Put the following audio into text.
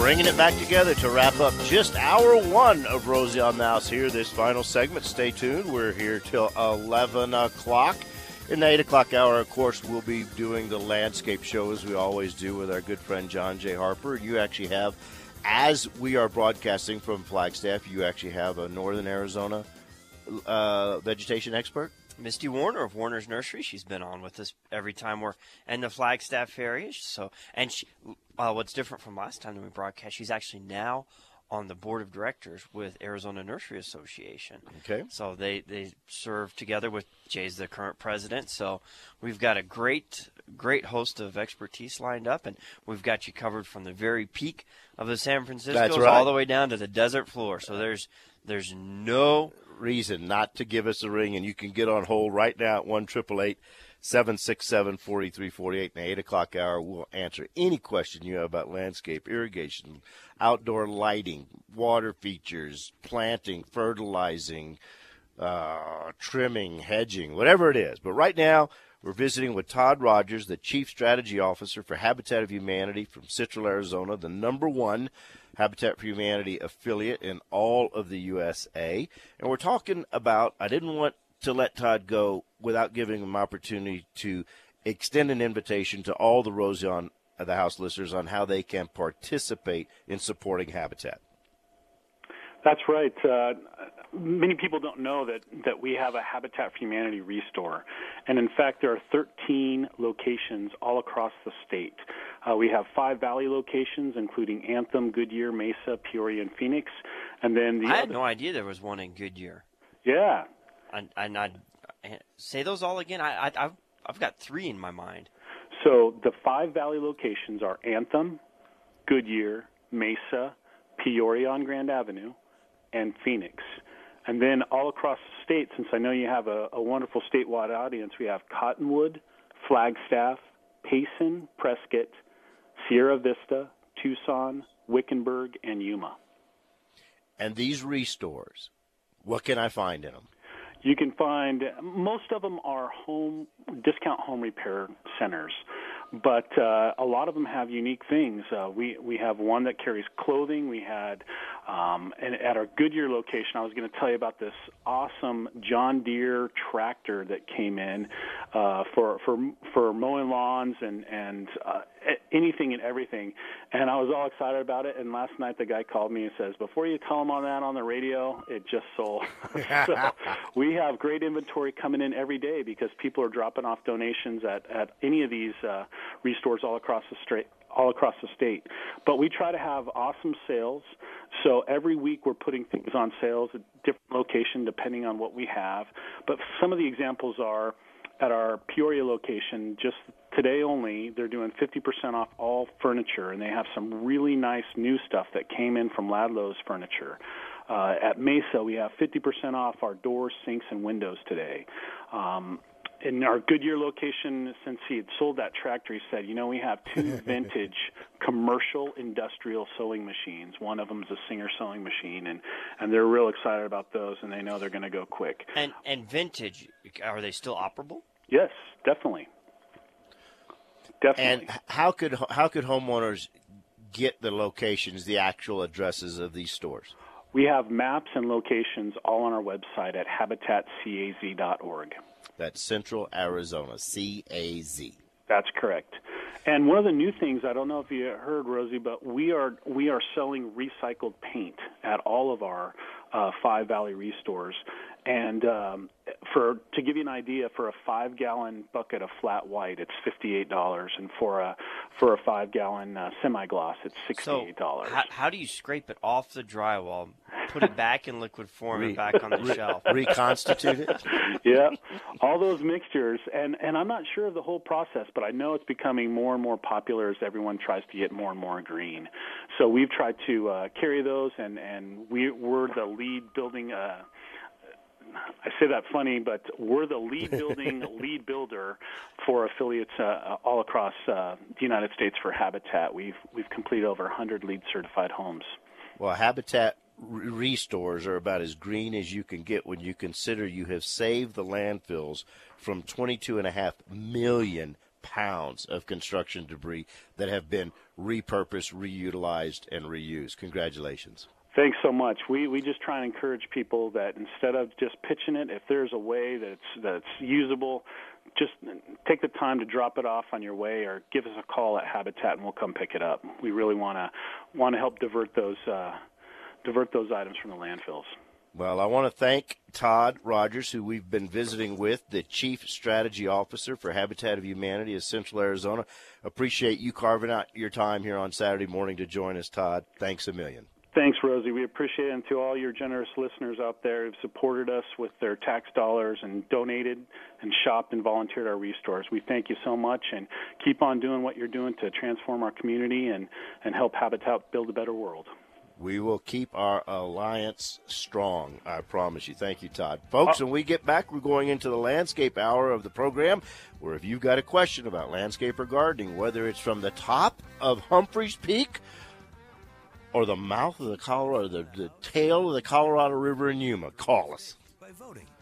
bringing it back together to wrap up just hour one of Rosie on the House here, this final segment. Stay tuned. We're here till 11 o'clock. In the 8 o'clock hour, of course, we'll be doing the landscape show as we always do with our good friend John J. Harper. You actually have, as we are broadcasting from Flagstaff, you actually have a Northern Arizona vegetation expert. Misty Warner of Warner's Nursery. She's been on with us every time we're in the Flagstaff area. What's different from last time that we broadcast, she's actually now on the board of directors with Arizona Nursery Association. Okay. So they serve together with Jay's the current president. So we've got a great host of expertise lined up, and we've got you covered from the very peak of the San Francisco all the way down to the desert floor. So there's no reason not to give us a ring, and you can get on hold right now at 1-888-767-4348. In the 8 o'clock hour, we'll answer any question you have about landscape, irrigation, outdoor lighting, water features, planting, fertilizing, trimming, hedging, whatever it is. But right now, we're visiting with Todd Rogers, the Chief Strategy Officer for Habitat of Humanity from Citral, Arizona, the #1 Habitat for Humanity affiliate in all of the USA. And we're talking about, I didn't want to let Todd go without giving him an opportunity to extend an invitation to all the Rosie on the House listeners on how they can participate in supporting Habitat. That's right. Many people don't know that we have a Habitat for Humanity restore. And in fact, there are 13 locations all across the state. We have 5 Valley locations, including Anthem, Goodyear, Mesa, Peoria, and Phoenix. And then I had no idea there was one in Goodyear. Yeah. And I'd say those all again. I've got 3 in my mind. So the 5 Valley locations are Anthem, Goodyear, Mesa, Peoria on Grand Avenue, and Phoenix. And then all across the state, since I know you have a wonderful statewide audience, we have Cottonwood, Flagstaff, Payson, Prescott, Sierra Vista, Tucson, Wickenburg, and Yuma. And these restores, what can I find in them? You can find, most of them are discount home repair centers, but a lot of them have unique things. We have one that carries clothing. We had, and at our Goodyear location, I was going to tell you about this awesome John Deere tractor that came in for mowing lawns and anything and everything. And I was all excited about it. And last night the guy called me and says, before you tell him on that on the radio, it just sold. So we have great inventory coming in every day because people are dropping off donations at any of these restores all across the state. But we try to have awesome sales. So every week we're putting things on sales at different locations depending on what we have. But some of the examples are at our Peoria location, just today only, they're doing 50% off all furniture, and they have some really nice new stuff that came in from Ladlow's Furniture. At Mesa, we have 50% off our doors, sinks, and windows today. In our Goodyear location, since he had sold that tractor, he said, we have 2 vintage commercial industrial sewing machines. One of them is a Singer sewing machine, and they're real excited about those, and they know they're going to go quick. And vintage, are they still operable? Yes, definitely. And how could homeowners get the locations, the actual addresses of these stores? We have maps and locations all on our website at habitatcaz.org. That's Central Arizona, CAZ. That's correct. And one of the new things, I don't know if you heard, Rosie, but we are selling recycled paint at all of our 5 Valley restores. And to give you an idea, for a 5-gallon bucket of flat white, it's $58, and for a 5-gallon semi-gloss, it's $68. So how do you scrape it off the drywall, put it back in liquid form, and back on the shelf? Reconstitute it? Yeah, all those mixtures. And I'm not sure of the whole process, but I know it's becoming more and more popular as everyone tries to get more and more green. So we've tried to carry those, and we're the lead building I say that funny, but we're the lead builder for affiliates all across the United States for Habitat. We've completed over 100 LEED certified homes. Well, Habitat restores are about as green as you can get when you consider you have saved the landfills from 22.5 million pounds of construction debris that have been repurposed, reutilized, and reused. Congratulations. Thanks so much. We just try and encourage people that instead of just pitching it, if there's a way that's usable, just take the time to drop it off on your way or give us a call at Habitat and we'll come pick it up. We really want to help divert those items from the landfills. Well, I want to thank Todd Rogers, who we've been visiting with, the Chief Strategy Officer for Habitat of Humanity of Central Arizona. Appreciate you carving out your time here on Saturday morning to join us, Todd. Thanks a million. Thanks, Rosie. We appreciate it. And to all your generous listeners out there who've supported us with their tax dollars and donated and shopped and volunteered at our restores, we thank you so much and keep on doing what you're doing to transform our community and help Habitat build a better world. We will keep our alliance strong, I promise you. Thank you, Todd. Folks, when we get back, we're going into the landscape hour of the program, where if you've got a question about landscape or gardening, whether it's from the top of Humphreys Peak or the mouth of the Colorado, the tail of the Colorado River in Yuma, call us. By voting